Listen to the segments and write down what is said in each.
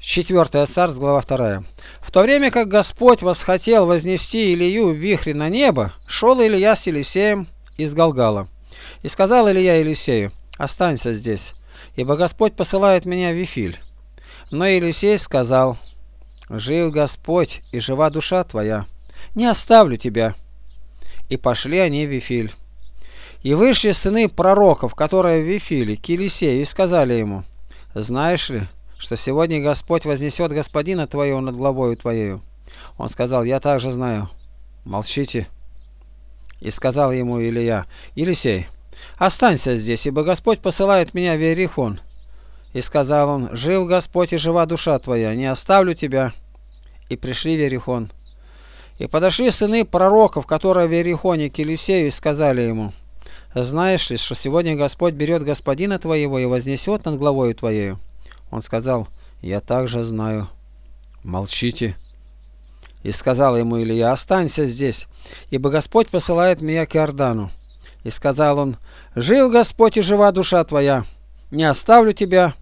4 Царств, глава 2. В то время как Господь восхотел вознести Илию в вихре на небо, шел Илия с Елисеем из Галгала. И сказал Илия Елисею: «Останься здесь, ибо Господь посылает меня в Вифиль». Но Елисей сказал: «Жив Господь, и жива душа твоя, не оставлю тебя». И пошли они в Вифиль. И вышли сыны пророков, которые в Вифиле, к Елисею, и сказали ему: «Знаешь ли, что сегодня Господь вознесет господина твоего над главою твоею?» Он сказал: «Я также знаю». «Молчите». И сказал ему Илия: «Елисей, останься здесь, ибо Господь посылает меня в Иерихон». И сказал он: «Жив Господь, и жива душа твоя, не оставлю тебя». И пришли в Иерихон. И подошли сыны пророков, которые в Иерихоне, к Елисею, и сказали ему: «Знаешь ли, что сегодня Господь берет господина твоего и вознесет над главою твоею?» Он сказал: «Я также знаю». «Молчите». И сказал ему Илия: «Останься здесь, ибо Господь посылает меня к Иордану». И сказал он: «Жив Господь, и жива душа твоя, не оставлю тебя».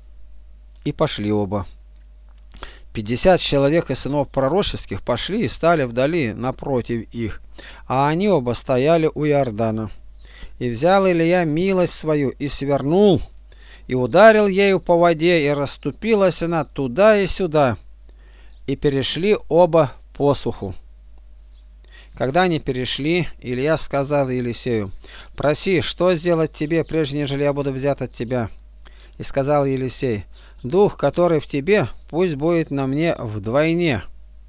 И пошли оба. 50 человек из сынов пророческих пошли и стали вдали напротив их, а они оба стояли у Иордана. И взял Илия милость свою, и свернул, и ударил ею по воде, и расступилась она туда и сюда, и перешли оба посуху. Когда они перешли, Илия сказал Елисею: «Проси, что сделать тебе, прежде нежели я буду взят от тебя?» И сказал Елисей: «Дух, который в тебе, пусть будет на мне вдвойне».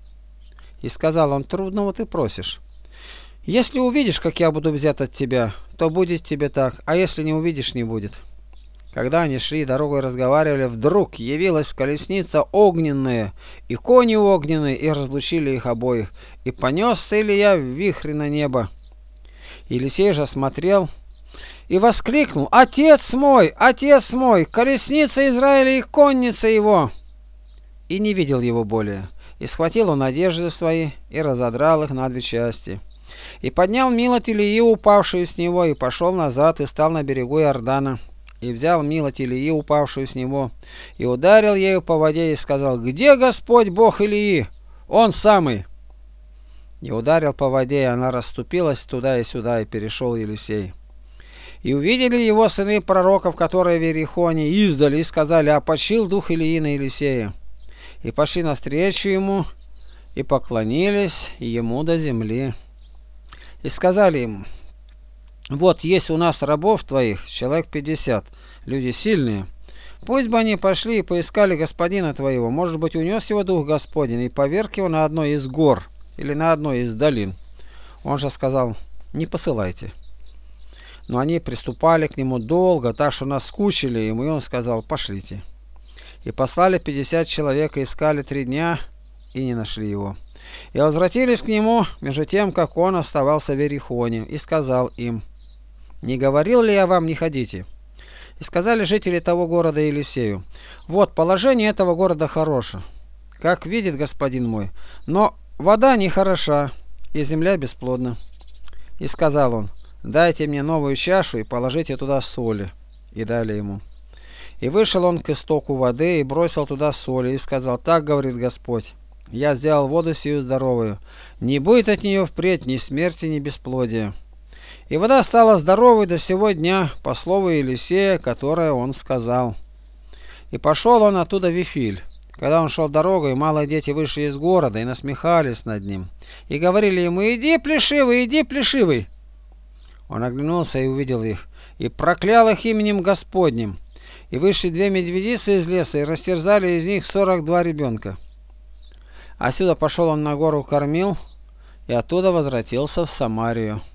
И сказал он: «Трудного ты просишь. Если увидишь, как я буду взят от тебя, то будет тебе так, а если не увидишь, не будет». Когда они шли дорогой разговаривали, вдруг явилась колесница огненная и кони огненные, и разлучили их обоих, и понесся Илия в вихре на небо. Елисей же смотрел и воскликнул: отец мой, колесница Израиля и конница его!» И не видел его более. И схватил он одежды свои, и разодрал их на 2 части. И поднял милоть Илии, упавшую с него, и пошел назад, и стал на берегу Иордана. И взял милоть Илии, упавшую с него, и ударил ею по воде, и сказал: «Где Господь Бог Илии? Он самый!» И ударил по воде, и она расступилась туда и сюда, и перешел Елисей. И увидели его сыны пророков, которые в Иерихоне, издали, и сказали: «Опочил дух Илии на Елисея». И пошли навстречу ему, и поклонились ему до земли. И сказали ему: «Вот есть у нас рабов твоих, человек 50, люди сильные. Пусть бы они пошли и поискали господина твоего, может быть, унес его дух Господень, и поверг его на одной из гор или на одной из долин». Он же сказал: «Не посылайте». Но они приступали к нему долго, так что наскучили ему, и он сказал: «Пошлите». И послали 50 человек, и искали 3 дня, и не нашли его. И возвратились к нему, между тем, как он оставался в Иерихоне, и сказал им: «Не говорил ли я вам, не ходите?» И сказали жители того города Елисею: «Вот положение этого города хорошее, как видит господин мой, но вода не хороша, и земля бесплодна». И сказал он: «Дайте мне новую чашу и положите туда соли». И дали ему. И вышел он к истоку воды, и бросил туда соли, и сказал: «Так говорит Господь: я сделал воду сию здоровую, не будет от нее впредь ни смерти, ни бесплодия». И вода стала здоровой до сего дня, по слову Елисея, которое он сказал. И пошел он оттуда в Вифиль. Когда он шел дорогой, малые дети вышли из города и насмехались над ним, и говорили ему: «Иди, плешивый, иди, плешивый». Он оглянулся и увидел их, и проклял их именем Господним. И вышли 2 медведицы из леса, и растерзали из них 42 ребенка. Отсюда пошел он на гору Кормил, и оттуда возвратился в Самарию.